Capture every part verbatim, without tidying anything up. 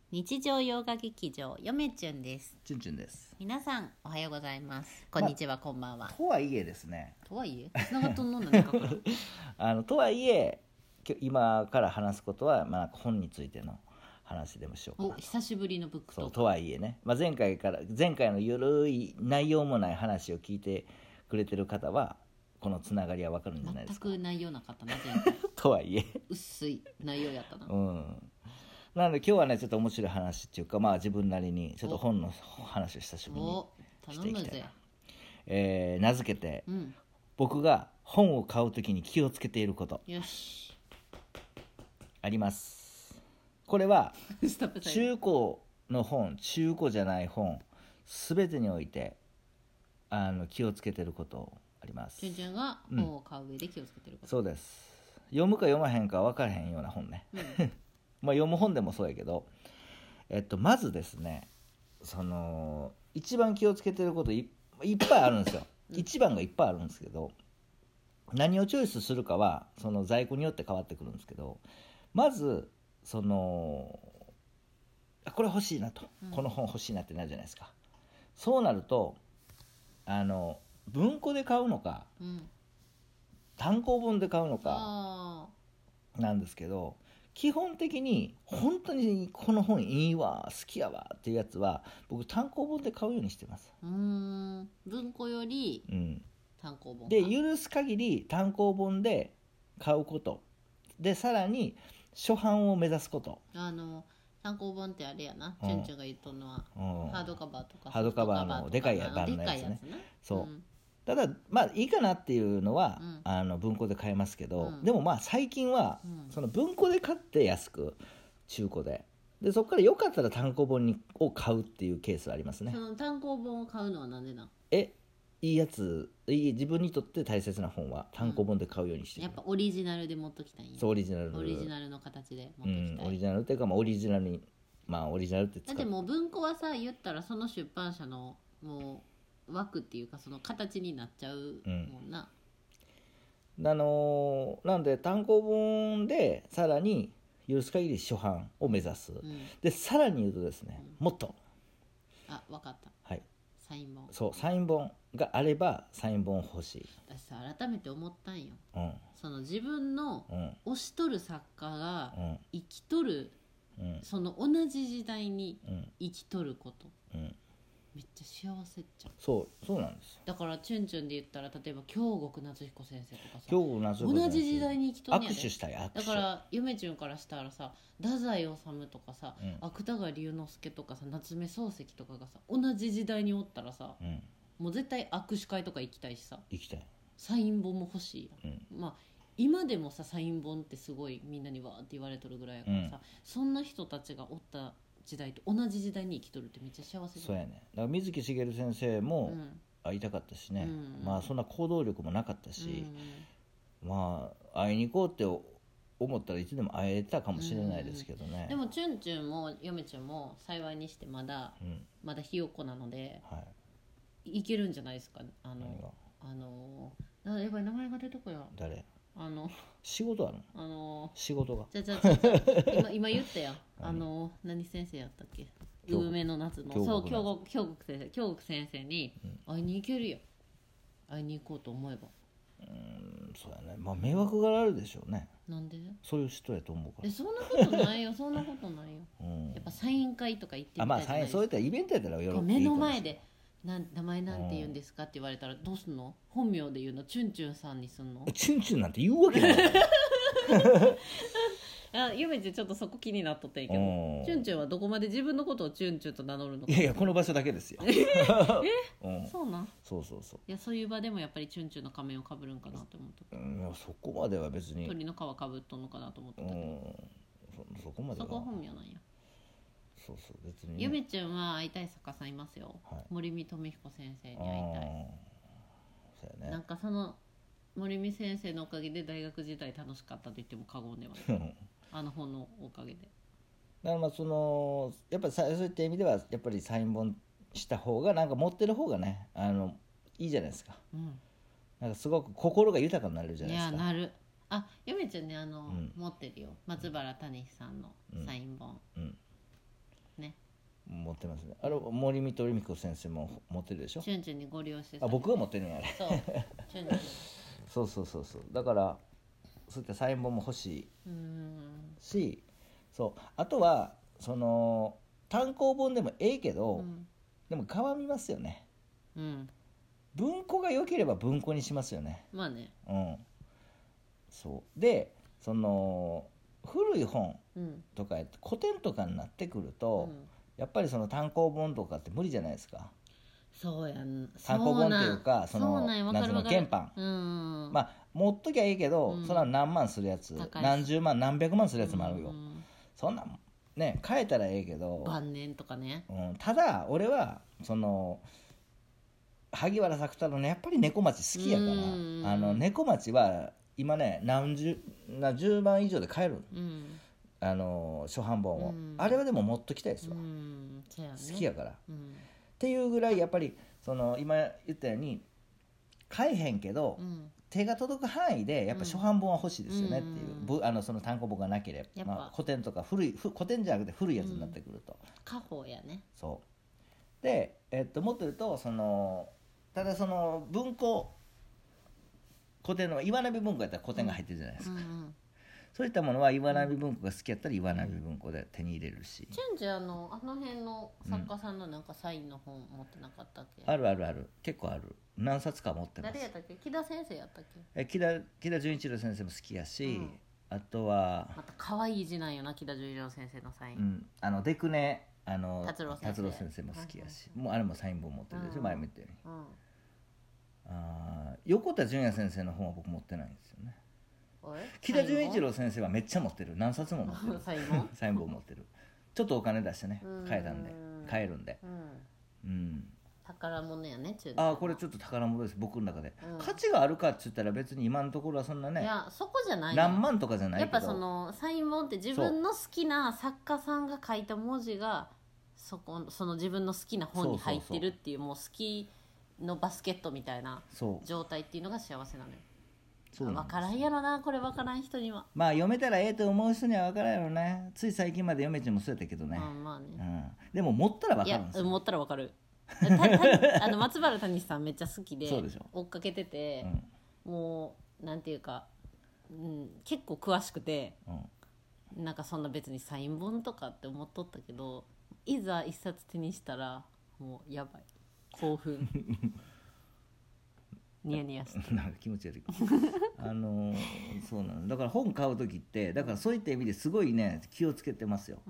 日常洋画劇場よめちゅんです。 チュンチュンです。 皆さんおはようございます。こんにちは、ま、こんばんは。 とはいえですね。 とはいえつながっとんのなんかからあのとはいえ今から話すことは、まあ、本についての話でもしようかな。 お久しぶりのブックトーク。 そうとはいえね、まあ、前回から前回のゆるい内容もない話を聞いてくれてる方はこのつながりは分かるんじゃないですか。 全く内容なかったな前回とはいえ薄い内容やったな。 うんなので今日はねちょっと面白い話っていうか、まあ自分なりにちょっと本の話を久しぶりにしていきたいな。えー、名付けて、うん、僕が本を買うときに気をつけていること。 よしあります。これは中古の本、中古じゃない本、すべてにおいてあの気をつけていることあります。 チュンチュンが本を買う上で気をつけていること、 うん、そうです。読むか読まへんか分からへんような本ね。うんまあ、読む本でもそうやけど、えっと、まずですねその一番気をつけてること い, いっぱいあるんですよ。一番がいっぱいあるんですけど、何をチョイスするかはその在庫によって変わってくるんですけど、まずそのこれ欲しいなと、うん、この本欲しいなってなるじゃないですか。そうなるとあの文庫で買うのか、うん、単行本で買うのかなんですけど、基本的に本当にこの本いいわ好きやわっていうやつは僕単行本で買うようにしてます。 うーん文庫より単行本で許す限り単行本で買うことで、さらに初版を目指すこと。 あの単行本ってあれやな、チュンチュンが言っとるのは、うん、ハードカバーとかハードカバーのでかい版のやつね。そう、うん、ただまあいいかなっていうのは、うん、あの文庫で買えますけど、うん、でもまあ最近は、うん、その文庫で買って安く中古ででそこからよかったら単行本にを買うっていうケースはありますね。 その単行本を買うのはなんでなん？ えいいやついい自分にとって大切な本は単行本で買うようにしてる、 うん、やっぱオリジナルで持っときたいんや。 そうオリジナルオリジナルの形で持っときたい、 うん、オリジナルっていうか、まあ、オリジナルにまあオリジナルって使うだってもう文庫はさ言ったらその出版社のもう枠っていうかその形になっちゃうもんな、 うん、あのー、なんで単行本でさらに許す限り初版を目指す、うん、でさらに言うとですね、うん、もっとあ分かった、 はい、 サイン本。 そうサイン本があればサイン本欲しい。 私さ改めて思ったんよ、 うん、 その自分の推しとる作家が生きとる、うん、その同じ時代に生きとること、うん、めっちゃ幸せっちゃう。 そうそうなんですよ。 だからチュンチュンで言ったら例えば京極夏彦先生とかさ、 京極夏彦先生同じ時代に生きとんねやで。 握手したい握手。 だから夢チュンからしたらさ太宰治とかさ、うん、芥川龍之介とかさ夏目漱石とかがさ同じ時代におったらさ、うん、もう絶対握手会とか行きたいしさ、 行きたい、 サイン本も欲しいやん、うん、まあ今でもさサイン本ってすごいみんなにわーって言われとるぐらいやからさ、うん、そんな人たちがおった時代と同じ時代に生きとるってめっちゃ幸せだ。 そうやね。だから水木しげる先生も会いたかったしね、うん、まあそんな行動力もなかったし、うん、まあ会いに行こうって思ったらいつでも会えたかもしれないですけどね、うん、 でもチュンチュンもヨメチュンも幸いにしてまだ、うん、まだひよっこなので、はい、いけるんじゃないですか。あのあのあやばい名前が出てこや。 誰？ あの仕事あるの？ あの仕事がじゃじゃじゃじゃ今, 今言ったやんあの何先生やったっけ、梅の夏のそう京極京極先生京極先生に会いに行けるよ、うん、会いに行こうと思えば。 うーんそうやね。まあ迷惑があるでしょうね。 なんで？ そういう人やと思うから。 えそんなことないよそんなことないよ、うん、やっぱサイン会とか行ってみたいじゃないですか。 あまあそういったイベントやったら喜ぶ。 目の前でな名前なんて言うんですかって言われたらどうすんの？本名で言うの？チュンチュンさんにすんの？ チュンチュンなんて言うわけないあゆめちゃんちょっとそこ気になっとってんけど、チュンチュンはどこまで自分のことをチュンチュンと名乗るのか。 いやいやこの場所だけですよえ、うん、そうなん？ そうそうそう。 いやそういう場でもやっぱりチュンチュンの仮面をかぶるんかなって思っとった。 うん、いやそこまでは別に鳥の皮かぶっとんのかなと思ってたけど、うん、 そ, そこまではそこは本名なんや。 そうそう別に、ね、 ゆめちゃんは会いたい作家さんいますよ、はい、森見富彦先生に会いたい。 そうやね。 なんかその森見先生のおかげで大学時代楽しかったと言っても過言ではないあの本のおかげで。 だからまあそのやっぱりそういった意味ではやっぱりサイン本した方がなんか持ってる方がねあのいいじゃないですか、うん、なんかすごく心が豊かになれるじゃないですか。 いやなる。あゆめちゃんねあの、うん、持ってるよ松原谷さんのサイン本、うんうん、 ってますね。あれ森見とりみ子先生も持ってるでしょ。 チュンチュンにご利用してあ、僕が持ってるんやあれ。 そうチュンチュンそうそうそうそう。だからそういったサイン本も欲しいし、そうあとはその単行本でもええけど、うん、でも顔見ますよね。うん。文庫が良ければ文庫にしますよね。 まあね。 うん。そうでその古い本とか古典とかになってくると、うん、やっぱりその単行本とかって無理じゃないですか。 そうやん。 単行本っていうかその謎の原版、うん、まあ持っときゃいいけど、うん、そんな何万するやつ何十万何百万するやつもあるよ、うん、そんなね変えたらええけど晩年とかね、 うん、ただ俺はその萩原作太郎のやっぱり猫町好きやから、うん、あの猫町は今ね何十何十万以上で買える、うん、あの初版本を、うん、あれはでも持っときたいですわ、うんね、好きやから、うん、っていうぐらいやっぱりその今言ったように買えへんけど、うん、手が届く範囲でやっぱ初版本は欲しいですよねっていう、うん、あのその単行本がなければ、まあ、古典とか古い古典じゃなくて古いやつになってくると、 家宝やね。 そうで、えっと、持ってるとそのただその文庫古典の岩波文庫やったら古典が入ってるじゃないですか、うんうん、そういったものは岩波文庫が好きやったら岩波文庫で手に入れるし、 チェンジあのあの辺の作家さんのなんかサインの本持ってなかったっけ、 うん、あるあるある結構ある何冊か持ってます。 誰やったっけ、木田先生やったっけ。 え木田木田純一郎先生も好きやし、うん、あとはまた可愛い字なんよな木田純一郎先生のサイン、 うん、あのデクネあの達郎先生先生も好きやし、うん、もうあれもサイン本持ってるでしょ、うん、前も言ったように、うん、あ横田純也先生の本は僕持ってないんですよね。木田純一郎先生はめっちゃ持ってる、何冊も持ってるサイン本サイン本持ってる。ちょっとお金出してね買えたんで買えるんで、うん、うん、 宝物やね。 ああこれちょっと宝物です僕の中で、うん、価値があるかって言ったら別に今のところはそんなね、 いやそこじゃない何万とかじゃないけど、 やっぱそのサイン本って自分の好きな作家さんが書いた文字がそこその自分の好きな本に入ってるっていう、もう好きのバスケットみたいな状態っていうのが幸せなのよ。そう分からんやろなこれ分からん人には。 まあ読めたらええと思う人には分からんやろね。つい最近まで読めちもそうやったけどね、 まあまあね、 うん、でも持ったら分かるんですよ。 いや持ったら分かるあの松原谷さんめっちゃ好きで追っかけてて、うん、もうなんていうか、うん、結構詳しくて、うん、なんかそんな別にサイン本とかって思っとったけどいざ一冊手にしたらもうやばい興奮ニヤニヤしてなんか気持ち悪いあのー、そうなのだから本買う時ってだからそういった意味ですごいね気をつけてますよ、うん、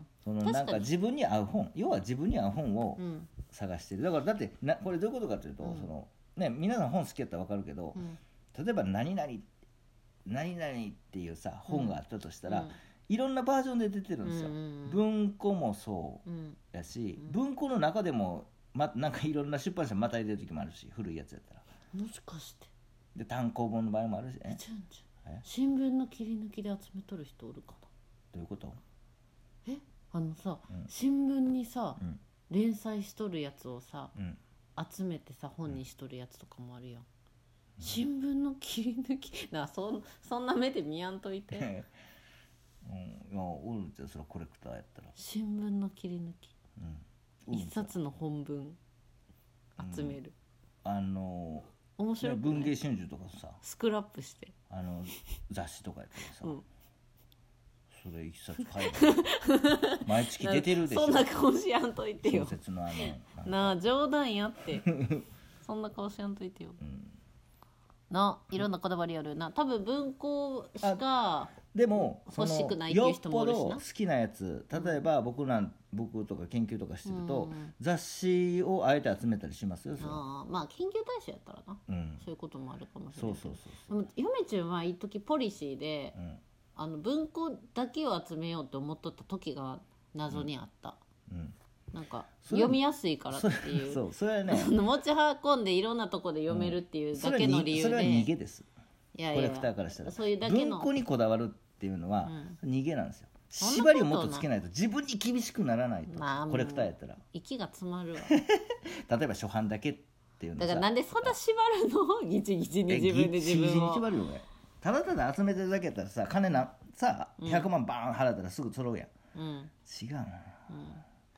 そのなんか自分に合う本要は自分に合う本を探してる、だからだってなこれどういうことかというと、うん、そのね、皆さん本好きやったら分かるけど、うん、例えば何々何々っていうさ本があったとしたら、うん、いろんなバージョンで出てるんですよ、うんうんうん、文庫もそうやし、うん、文庫の中でも、ま、なんかいろんな出版社またいでる時もあるし古いやつやったらもしかしてで単行本の場合もあるしね。 新聞の切り抜きで集めとる人おるかな。 どういうこと？ えあのさ、うん、新聞にさ、うん、連載しとるやつをさ、うん、集めてさ本にしとるやつとかもあるやん、うん、新聞の切り抜きな そ, そんな目で見やんといてうん、いやおるじゃそれコレクターやったら新聞の切り抜き、うん、一冊の本文集める、 うん、あの面白い、ね、 文藝春秋とかさスクラップしてあの雑誌とかやったらさ、うん、それ一冊買えば毎月出てるでしょ。 そんな顔しやんといてよ。 小説のあのなあ冗談やってそんな顔しやんといてよ、うん、ないろんなこだわりあるな。多分文庫しかでも欲しくないっていう人もおるしな。 よっぽど好きなやつ例えば僕なん僕とか研究とかしてると、うん、雑誌をあえて集めたりしますよ。 あまあ研究対象やったらな、うん、そういうこともあるかもしれない。そうそうそうそう。でも嫁ちゃんは一時ポリシーで、うん、あの文庫だけを集めようと思っとった時が謎にあった、うんうん、なんか読みやすいからっていうそうそれはね持ち運んでいろんなとこで読めるっていうだけの理由で、 うん、それは逃げです。いやいやコレクターからしたらそういうだけの文庫にこだわるっていうのは逃げなんですよ、うん、縛りをもっとつけないと自分に厳しくならないと、まあ、コレクターやったら息が詰まるわ例えば初版だけっていうのさだからなんでそんな縛るのギチギチに自分で自分をギチギチに縛るよね。 ただただ集めてるだけやったらさ金なさひゃくまんバーン払ったらすぐ揃うやん、うん、違うな、うん、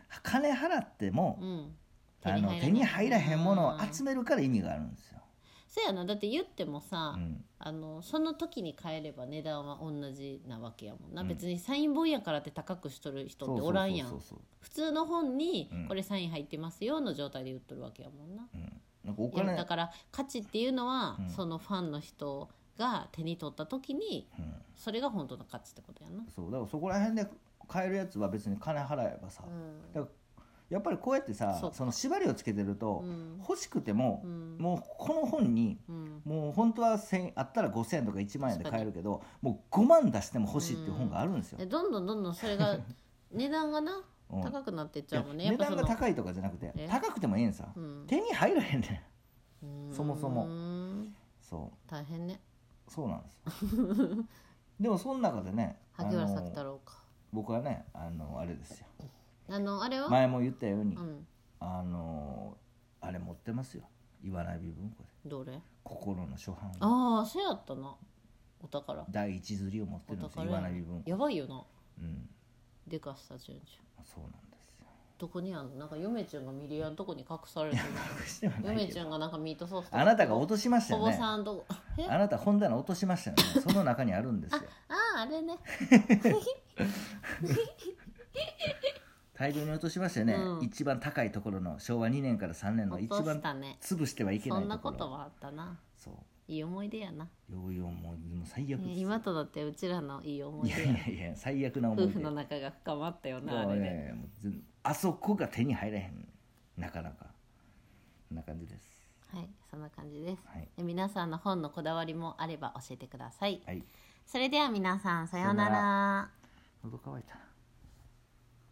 金払っても、 うん、 あの手に入らへんものを集めるから意味があるんですよ。 そうやな。だって言ってもさ、 うん、 あのその時に買えれば値段は同じなわけやもんな、うん、別にサイン本やからって高くしとる人っておらんやん。普通の本にこれサイン入ってますよの状態で売っとるわけやもんな、うん、なんかお金だから価値っていうのは、うん、そのファンの人が手に取った時に、うん、それが本当の価値ってことやな。 そうだからそこら辺で買えるやつは別に金払えばさ、うん、だからやっぱりこうやってさ そ, その縛りをつけてると、うん、欲しくても、うん、もうこの本に、うん、もう本当はせんあったらごせんえんとかいちまんえんで買えるけどもうごまん出しても欲しいっていう本があるんですよ、 うん、どんどんどんどんそれが値段がな高くなっていっちゃうもんね。 やっぱ値段が高いとかじゃなくて高くてもええんさ、うん、手に入らへんねんそもそも。そう大変ね。 そうなんですよでもその中でね萩原咲太郎か僕はねあのあれですよ、 あのあれは前も言ったように、うん、あのあれ持ってますよ岩波文庫で。 どれ？ 心の初版。 ああそうやったな。お宝第一釣りを持ってるんですよ岩波文庫。 やばいよな。 うん。 でかした順序。 そうなんですよ。 どこにあんの？なんか嫁ちゃんがミリアのとこに隠されてる。 隠してはないけど。 嫁ちゃんがなんかミートソースとか。 あなたが落としましたよね。 おばさんとあなた本棚落としましたよね。その中にあるんですよ。 あああれね。 大量に落としましたよね、うん、一番高いところのしょうわにねんからさんねんの一番潰してはいけないところ。 そんなことはあったな。そういい思い出やな。 いい思い出も最悪です。 今とだってうちらのいい思い出や。いやいやいや最悪な思い出。 夫婦の仲が深まったよなあれで、ね、 あそこが手に入れへんなかなか。こんな感じです。 はいそんな感じです、はい、で皆さんの本のこだわりもあれば教えてください、 はい、 それでは皆さんさようなら。 喉乾いたな。